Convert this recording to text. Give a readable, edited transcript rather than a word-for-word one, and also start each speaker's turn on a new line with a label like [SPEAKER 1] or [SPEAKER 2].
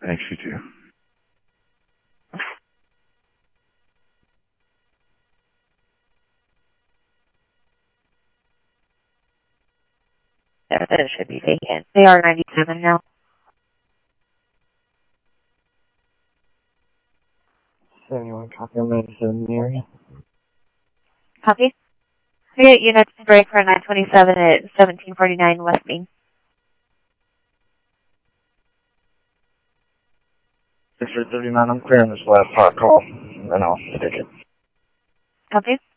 [SPEAKER 1] Thanks, you too.
[SPEAKER 2] It should be vacant. They are 97 now.
[SPEAKER 3] 71 copy on 97 in the area.
[SPEAKER 2] Copy. We get units to break for 927 at 1749 West Main.
[SPEAKER 3] 6339, I'm clearing this last hot call, and then I'll stick it.
[SPEAKER 2] Copy.